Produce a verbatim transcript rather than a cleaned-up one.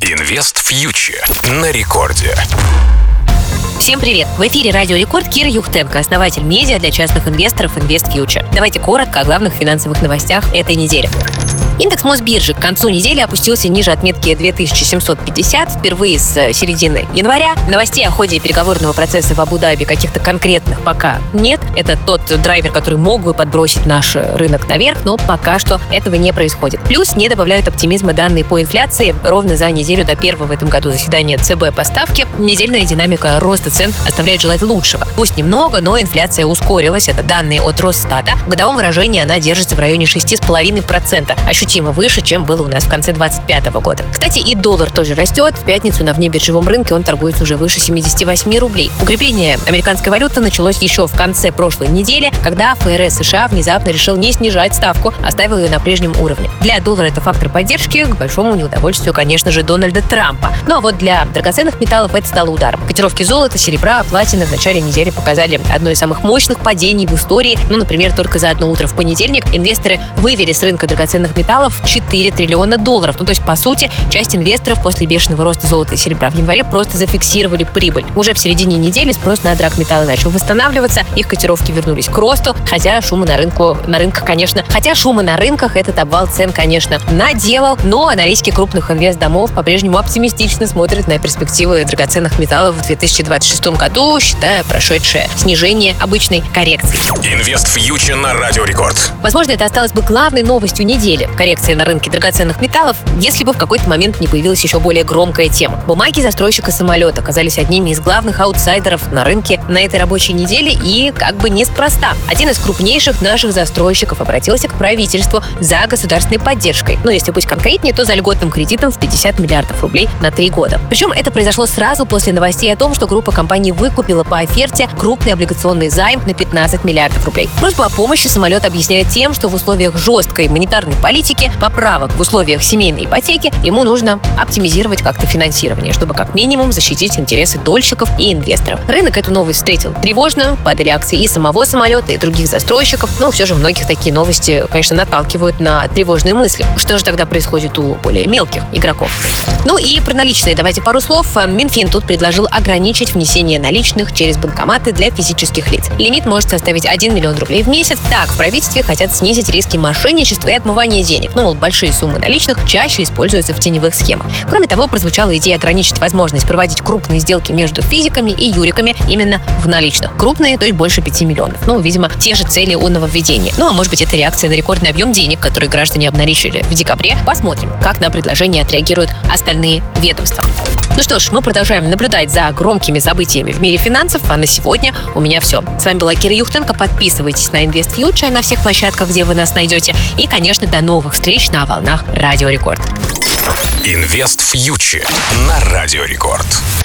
Инвест Фьючер на рекорде. Всем привет! В эфире Радио Рекорд Кира Юхтенко, основатель медиа для частных инвесторов Инвест Фьючер. Давайте коротко о главных финансовых новостях этой недели. Индекс Мосбиржи к концу недели опустился ниже отметки две тысячи семьсот пятьдесят впервые с середины января. Новостей о ходе переговорного процесса в Абу-Даби каких-то конкретных пока нет. Это тот драйвер, который мог бы подбросить наш рынок наверх, но пока что этого не происходит. Плюс не добавляют оптимизма данные по инфляции. Ровно за неделю до первого в этом году заседания ЦБ по ставке недельная динамика роста цен оставляет желать лучшего. Пусть немного, но инфляция ускорилась. Это данные от Росстата. В годовом выражении она держится в районе шесть целых пять десятых процента. Ощутимо выше, чем было у нас в конце двадцать пятого года. Кстати, и доллар тоже растет. В пятницу на внебиржевом рынке он торгуется уже выше семьдесят восемь рублей. Укрепление американской валюты началось еще в конце прошлой недели, когда ФРС США внезапно решил не снижать ставку, оставил ее на прежнем уровне. Для доллара это фактор поддержки, к большому неудовольствию, конечно же, Дональда Трампа. Ну а вот для драгоценных металлов это стало ударом. Котировки золота, серебра, платины в начале недели показали одно из самых мощных падений в истории. Ну, например, только за одно утро в понедельник инвесторы вывели с рынка драгоценных металлов четыре триллиона долларов. Ну, то есть, по сути, часть инвесторов после бешеного роста золота и серебра в январе просто зафиксировали прибыль. Уже в середине недели спрос на драгметаллы начал восстанавливаться, их котировки вернулись к росту, хотя шума на рынку, на рынках, конечно, хотя шума на рынках этот обвал цен, конечно, наделал, но аналитики крупных инвестдомов по-прежнему оптимистично смотрят на перспективы драгоценных металлов в две тысячи двадцать шестом году, считая прошедшее снижение обычной коррекции. Инвест Фьючер на Радио Рекорд. Возможно, это осталось бы главной новостью недели. Коррекция на рынке драгоценных металлов, если бы в какой-то момент не появилась еще более громкая тема. Бумаги застройщика самолета оказались одними из главных аутсайдеров на рынке на этой рабочей неделе, и как бы неспроста. Один из крупнейших наших застройщиков обратился к правительству за государственной поддержкой. Но если быть конкретнее, то за льготным кредитом в пятьдесят миллиардов рублей на три года. Причем это произошло сразу после новостей о том, что группа компаний выкупила по оферте крупный облигационный займ на пятнадцать миллиардов рублей. Просьбу о помощи самолет объясняет тем, что в условиях жесткой монетарной политики, поправок в условиях семейной ипотеки, ему нужно оптимизировать как-то финансирование, чтобы как минимум защитить интересы дольщиков и инвесторов. Рынок эту новость встретил тревожно, падали акции и самого самолета, и других застройщиков, но все же многих такие новости, конечно, наталкивают на тревожные мысли. Что же тогда происходит у более мелких игроков? Ну и про наличные давайте пару слов. Минфин тут предложил ограничить внесение наличных через банкоматы для физических лиц. Лимит может составить один миллион рублей в месяц. Так, в правительстве хотят снизить риски мошенничества и отмывания денег. Ну, мол, большие суммы наличных чаще используются в теневых схемах. Кроме того, прозвучала идея ограничить возможность проводить крупные сделки между физиками и юриками именно в наличных. Крупные, то есть больше пяти миллионов. Ну, видимо, те же цели у нововведения. Ну, а может быть, это реакция на рекордный объем денег, который граждане обналичили в декабре. Посмотрим, как на предложение отреагируют остальные ведомства. Ну что ж, мы продолжаем наблюдать за громкими событиями в мире финансов, а на сегодня у меня все. С вами была Кира Юхтенко. Подписывайтесь на Инвест Фьючер на всех площадках, где вы нас найдете. И, конечно, до новых встреч на волнах Радио Рекорд. Инвест Фьючер на Радио Рекорд.